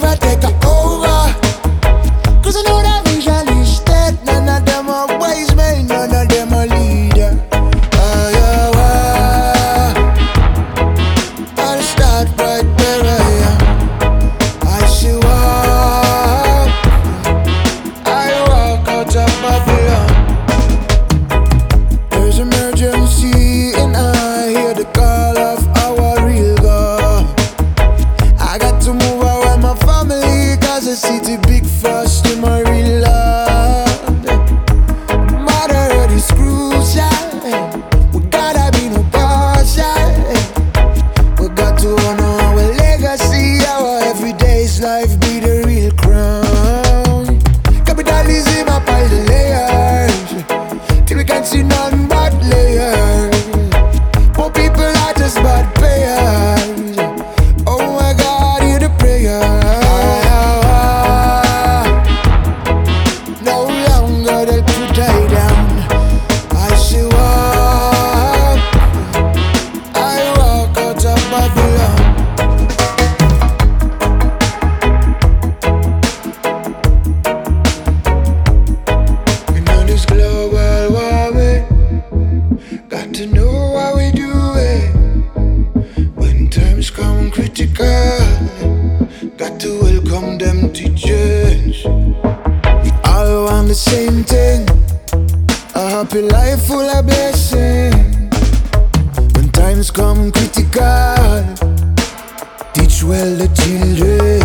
never take her over. Cause I know that vision is dead. None of them are wise men, none of them are leader. I'll start right where I am. I see walk, I walk out of Babylon. There's emergency and I hear the call of our real God. I got to move away my family, cause the city big fast in my real land. Motherhood is crucial, we gotta be no partial. We got to honor our legacy, our everyday's life be the real crown. Capitalism up all the layers, till we can't see none but layers. Poor people are just bad payers. Oh my God, hear the prayer. No longer they to die down. I see walk, I walk out of Babylon. And on this global warming, got to know how we do it. When times come critical, got to welcome them to change. We all want the same thing, a happy life full of blessing. When times come critical, teach well the children.